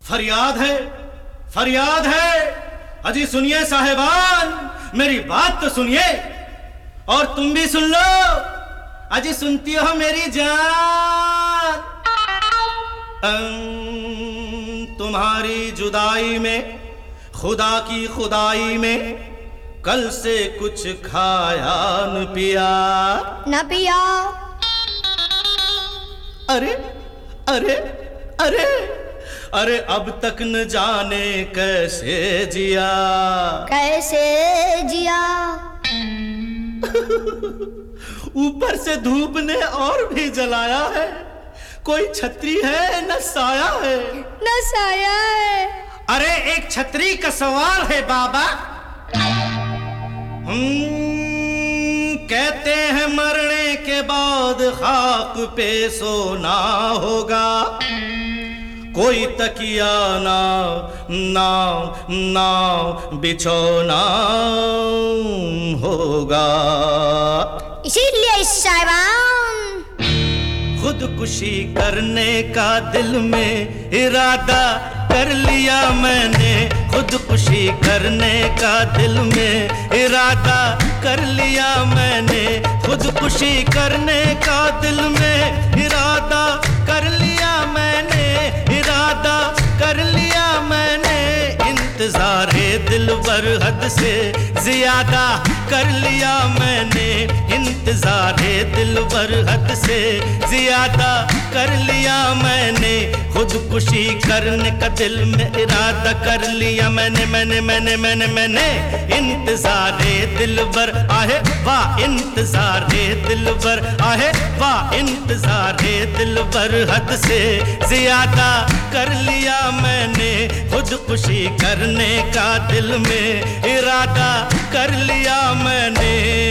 फरियाद है, फरियाद है। अजी सुनिए साहेबान, मेरी बात तो सुनिए और तुम भी सुन लो। अजी सुनती हो मेरी जान? तुम्हारी जुदाई में, खुदा की खुदाई में, कल से कुछ खाया न पिया। न पिया? अरे अरे अरे अरे अब तक न जाने कैसे जिया। कैसे जिया? ऊपर से धूप ने और भी जलाया है। कोई छतरी है न साया है। न साया है। अरे एक छतरी का सवाल है बाबा। कहते हैं मरने के बाद खाक पे सोना होगा। कोई तकिया ना ना ना बिछोना होगा। इसीलिए साहिबान खुदकुशी करने का दिल में इरादा कर लिया मैंने। खुदकुशी करने का दिल में इरादा कर लिया मैंने। खुदकुशी करने का दिल में इरादा कर लिया मैंने। इरादा कर लिया मैंने। इंतज़ारे दिलबर हद से ज़्यादा कर लिया मैंने। इंतज़ारे दिलबर हद से ज़्यादा कर लिया मैंने। खुदकुशी करने का दिल में इरादा कर लिया मैंने। मैंने इंतज़ारे दिलबर आहे वाह। इंतज़ारे दिलबर आहे वाह। इंतज़ारे दिलबर हद से ज़्यादा कर लिया मैंने। खुदकुशी करने का दिल में इरादा कर लिया मैंने।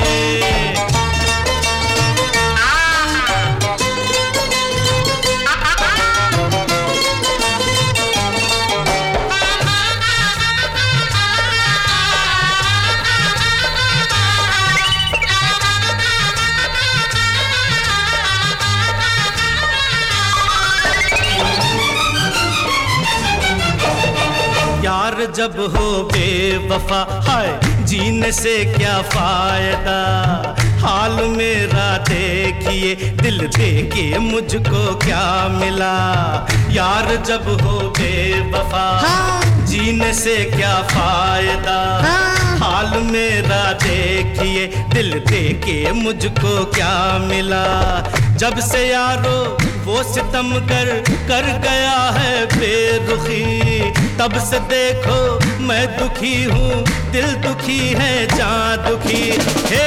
यार जब हो बेवफा हाय जीने से क्या फायदा। हाल मेरा देखिए दिल देके मुझको क्या मिला। यार जब हो बेवफा जीने से क्या फायदा। हाल मेरा देखिए दिल देके मुझको क्या मिला। जब से यारो वो सितमगर कर गया है बेरुखी। तब से देखो मैं दुखी हूँ, दिल दुखी है, जान दुखी है।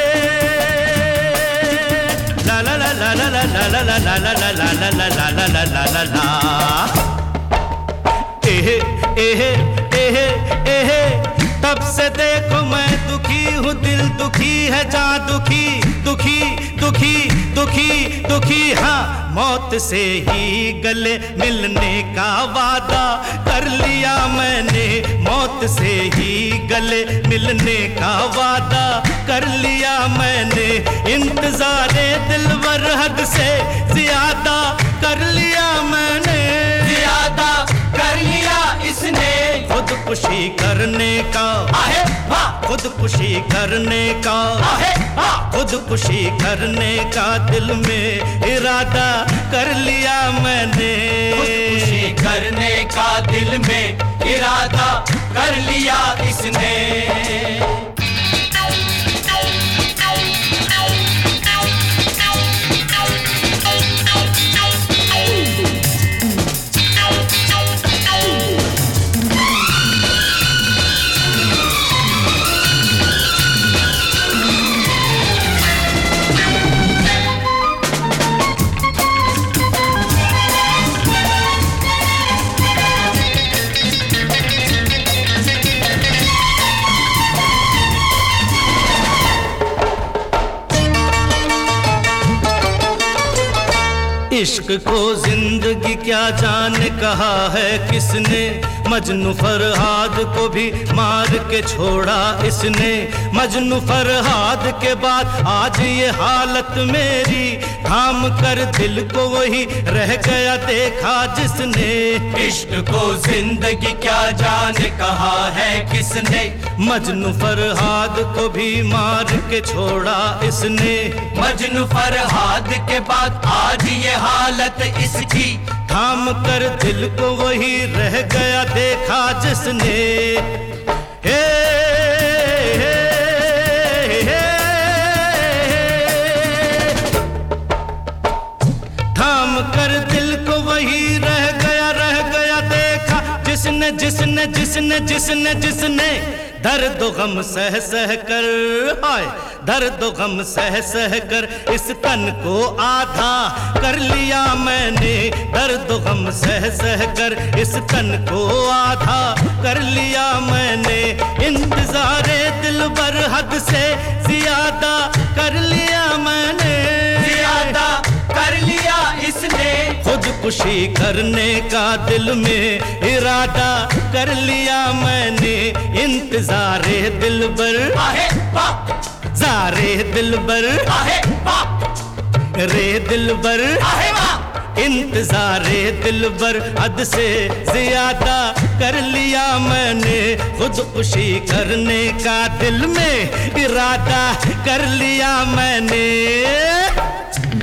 ला ला ला ला ला ला ला ला ला ला ला ला ला ला ला ला ला ला ला। एहे एहे एहे एहे तब से देखो मैं दुखी हूँ, दिल दुखी है, जान दुखी दुखी दुखी दुखी दुखी। हाँ मौत से ही गले मिलने का वादा कर लिया मैंने। मौत से ही गले मिलने का वादा कर लिया मैंने। इंतज़ारे दिलबर हद से ज़्यादा कर लिया मैंने। ज़्यादा कर लिया इसने। खुदकुशी करने का आहे वाह। खुदकुशी करने का आहे वाह। खुदकुशी करने का दिल में इरादा कर लिया मैंने। खुदकुशी करने का दिल में इरादा कर लिया इसने। इश्क को जिंदगी क्या जाने कहा है किसने। मजनू फरहाद को भी मार के छोड़ा इसने। मजनू फरहाद के बाद आज ये हालत मेरी, थाम कर दिल को वही रह गया देखा जिसने। इश्क को जिंदगी क्या जाने कहा है किसने, मजनू फरहाद को भी मार के छोड़ा इसने। मजनू फरहाद के बाद आज ये हालत इसकी, थाम कर दिल को वही रह गया देखा जिसने। हे, हे, हे, थाम कर दिल को वही रह गया देखा जिसने जिसने जिसने जिसने जिसने दर्द गम सह सह कर, हाय दर्द गम सह सह कर इस तन को आधा कर लिया मैंने। दर्द गम सह सह कर इस तन को आधा कर लिया मैंने। इंतजारे दिल बर हद से ज्यादा कर लिया मैंने, ज्यादा कर लिया इसने। खुदकुशी करने का दिल में इरादा कर लिया मैंने। इंतजारे दिल बर आहे बाप, ज़ारे दिल बर आहे बाप, रे दिल बर आहे बाप। इंतजारे दिल बर हद से ज्यादा कर लिया मैंने। खुदकुशी करने का दिल में इरादा कर लिया मैंने।